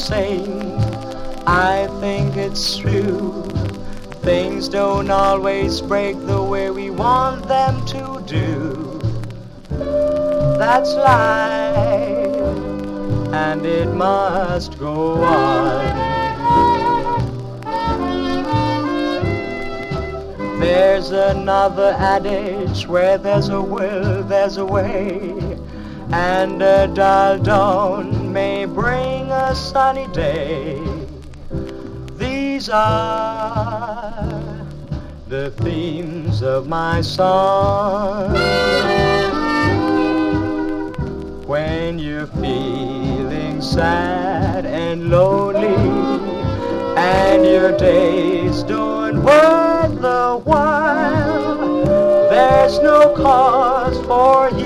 same. I think it's true. Things don't always break the way we want them to do. That's life, and it must go on. There's another adage, where there's a will, there's a way, and a dull dawn may bring a sunny day. These are the themes of my song. When you're feeling sad and lonely, and your days don't worth the while, there's no cause for